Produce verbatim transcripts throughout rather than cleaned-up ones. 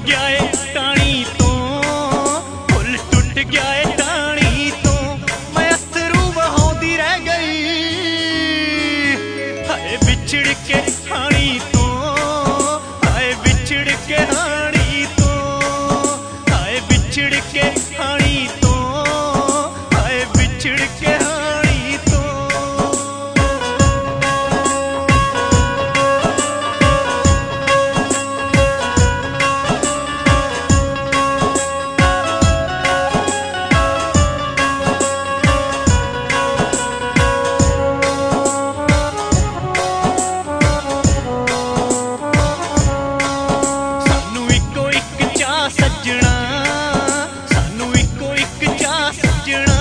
गया है टाणी तो, फुल टुट गया है टाणी तो, मैं अथरू बहाउंदी रह गई हाय बिछड़ के हाणी तो, हाय बिछड़ के हाणी तो, हाय बिछड़ के हाणी तो, हाय बिछड़ के हाणी तो। सजना सानू इको इक चा सजना,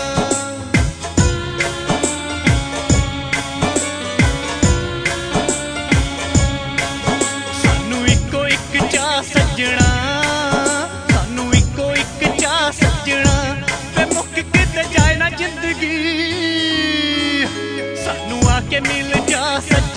सानू इको इक चा सजना, सानू इको इक चा सजना, वे मुक किते जाए ना जिंदगी सानू आके मिल जा सजना।